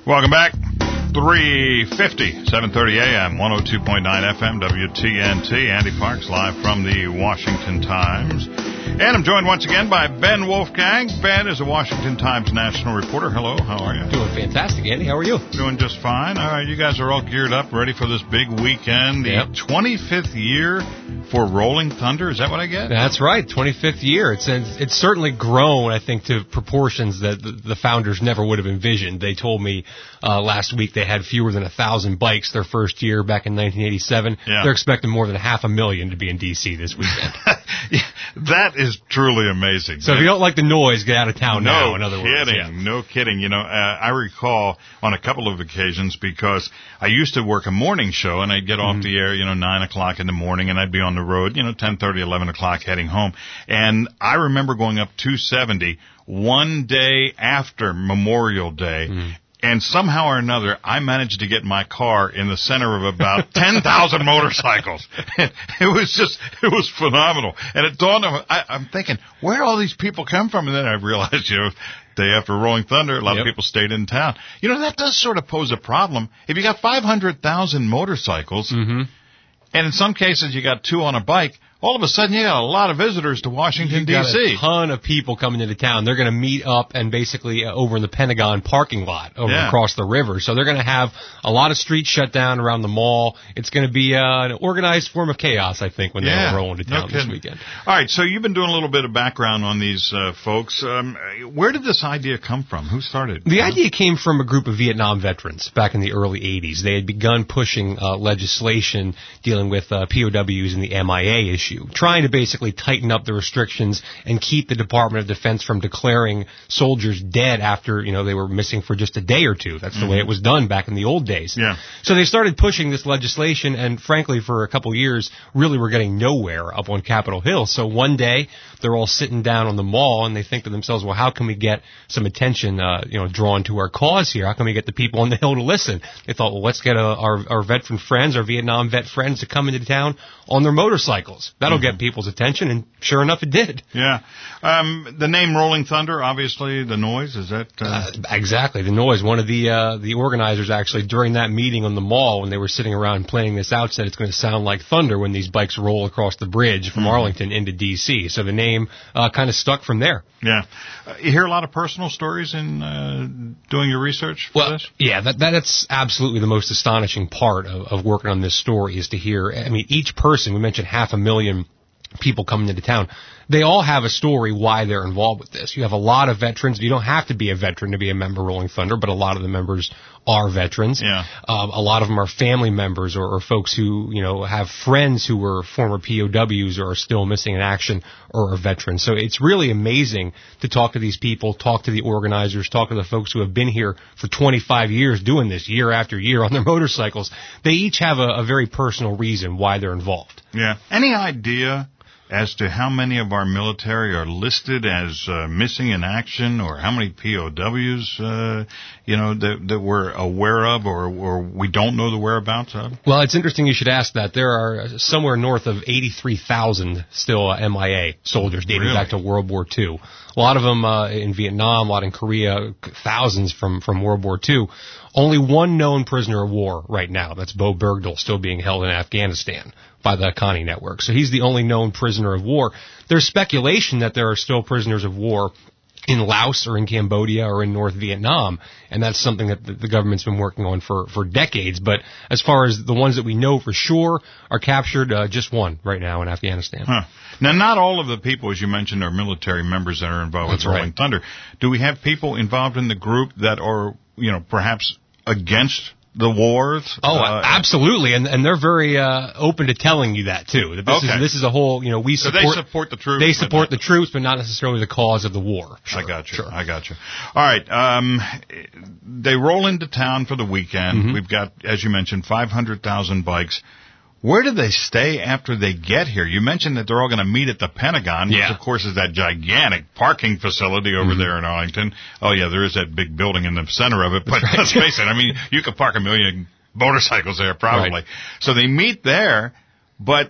Welcome back. 3:50, 7:30 a.m., 102.9 FM, WTNT. Andy Parks live from the Washington Times. And I'm joined once again by Ben Wolfgang. Ben is a Washington Times national reporter. Hello, how are you? Doing fantastic, Andy. How are you? Doing just fine. All right, you guys are all geared up, ready for this big weekend. The 25th year for Rolling Thunder. Is that what I get? That's right, 25th year. It's certainly grown, I think, to proportions that the founders never would have envisioned. They told me last week they had fewer than 1,000 bikes their first year back in 1987. Yeah. They're expecting more than 500,000 to be in D.C. this weekend. That is truly amazing. So if you don't like the noise, get out of town now, in other words. No kidding. You know, I recall on a couple of occasions, because I used to work a morning show, and I'd get off the air, 9 o'clock in the morning, and I'd be on the road, 10:30, 11 o'clock heading home. And I remember going up 270 one day after Memorial Day, and somehow or another, I managed to get my car in the center of about 10,000 motorcycles. It was phenomenal. And it dawned on me, I'm thinking, where do all these people come from? And then I realized, day after Rolling Thunder, a lot of people stayed in town. That does sort of pose a problem. If you got 500,000 motorcycles, and in some cases you got two on a bike, all of a sudden you got a lot of visitors to Washington, D.C. Got a ton of people coming into town. They're going to meet up and basically over in the Pentagon parking lot over across the river. So they're going to have a lot of streets shut down around the mall. It's going to be an organized form of chaos, I think, when they roll into town this weekend. All right, so you've been doing a little bit of background on these folks. Where did this idea come from? Who started? The idea came from a group of Vietnam veterans back in the early 80s. They had begun pushing legislation dealing with POWs and the MIA issue, trying to basically tighten up the restrictions and keep the Department of Defense from declaring soldiers dead after, they were missing for just a day or two. That's the way it was done back in the old days. Yeah. So they started pushing this legislation, and frankly, for a couple years, really were getting nowhere up on Capitol Hill. So one day, they're all sitting down on the mall, and they think to themselves, well, how can we get some attention, drawn to our cause here? How can we get the people on the Hill to listen? They thought, well, let's get our veteran friends, our Vietnam vet friends to come into town on their motorcycles. That'll get people's attention, and sure enough, it did. Yeah. The name Rolling Thunder, obviously, the noise, is that... Exactly, the noise. One of the organizers, actually, during that meeting on the mall, when they were sitting around planning this out, said it's going to sound like thunder when these bikes roll across the bridge from Arlington into D.C. So the name kind of stuck from there. Yeah. You hear a lot of personal stories in doing your research for this? Yeah, that's absolutely the most astonishing part of working on this story, is to hear, each person, we mentioned 500,000 people coming into town, they all have a story why they're involved with this. You have a lot of veterans. You don't have to be a veteran to be a member of Rolling Thunder, but a lot of the members are veterans. Yeah. A lot of them are family members or folks who, have friends who were former POWs or are still missing in action or are veterans. So it's really amazing to talk to these people, talk to the organizers, talk to the folks who have been here for 25 years doing this year after year on their motorcycles. They each have a very personal reason why they're involved. Yeah. Any idea as to how many of our military are listed as missing in action, or how many POWs, that we're aware of or we don't know the whereabouts of? Well, it's interesting you should ask that. There are somewhere north of 83,000 still MIA soldiers dating back to World War II. A lot of them in Vietnam, a lot in Korea, thousands from World War II. Only one known prisoner of war right now. That's Bo Bergdahl, still being held in Afghanistan by the Connie Network. So he's the only known prisoner of war. There's speculation that there are still prisoners of war in Laos or in Cambodia or in North Vietnam, and that's something that the government's been working on for decades. But as far as the ones that we know for sure are captured, just one right now in Afghanistan. Huh. Now, not all of the people, as you mentioned, are military members that are involved with Rolling Thunder. Do we have people involved in the group that are, perhaps against the wars? Oh, absolutely, and they're very open to telling you that too. That this is a whole, we support. So they support the troops. They support the troops, but not necessarily the cause of the war. Sure, I got you. Sure. I got you. All right. They roll into town for the weekend. We've got, as you mentioned, 500,000 bikes. Where do they stay after they get here? You mentioned that they're all going to meet at the Pentagon, which, of course, is that gigantic parking facility over there in Arlington. Oh, yeah, there is that big building in the center of it. But let's face it, you could park 1 million motorcycles there probably. Right. So they meet there, but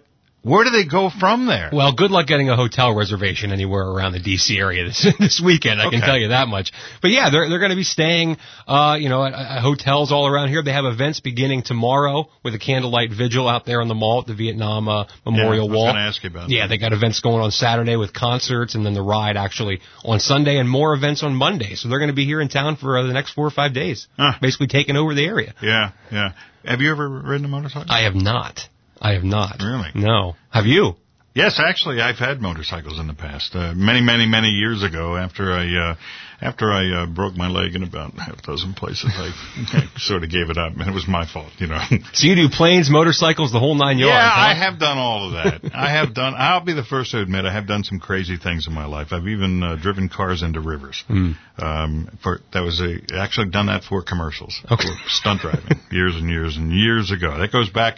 where do they go from there? Well, good luck getting a hotel reservation anywhere around the D.C. area this weekend. I can tell you that much. But yeah, they're going to be staying, at hotels all around here. They have events beginning tomorrow with a candlelight vigil out there on the mall at the Vietnam Memorial Wall. I was going to ask you about that. Yeah, they got events going on Saturday with concerts, and then the ride actually on Sunday, and more events on Monday. So they're going to be here in town for the next 4 or 5 days, basically taking over the area. Yeah. Have you ever ridden a motorcycle? I have not. Really? No. Have you? Yes, actually, I've had motorcycles in the past. Many years ago, after I broke my leg in about half a dozen places, I sort of gave it up, and it was my fault, So you do planes, motorcycles, the whole 9 yards? Yeah, huh? I have done all of that. I'll be the first to admit I have done some crazy things in my life. I've even driven cars into rivers. Actually done that for commercials. Okay. For stunt driving years and years and years ago. That goes back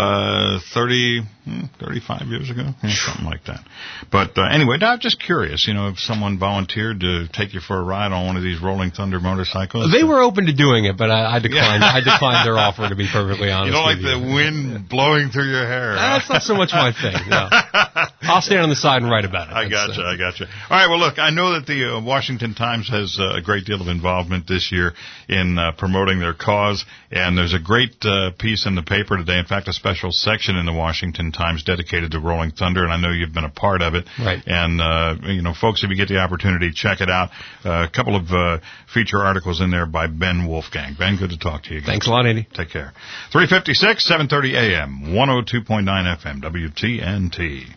35 years ago, something like that. But anyway, I'm just curious, if someone volunteered to take you for a ride on one of these Rolling Thunder motorcycles. They were open to doing it, but I declined. I declined their offer, to be perfectly honest. You don't like the wind blowing through your hair. That's not so much my thing. No. I'll stand on the side and write about it. I got you. All right, well, look, I know that the Washington Times has a great deal of involvement this year in promoting their cause, and there's a great piece in the paper today, in fact, a special section in the Washington Times dedicated to Rolling Thunder, and I know you've been a part of it. Right. And, folks, if you get the opportunity, check it out. A couple of feature articles in there by Ben Wolfgang. Ben, good to talk to you again. Thanks a lot, Andy. Take care. 3:56, 7:30 a.m., 102.9 FM, WTNT.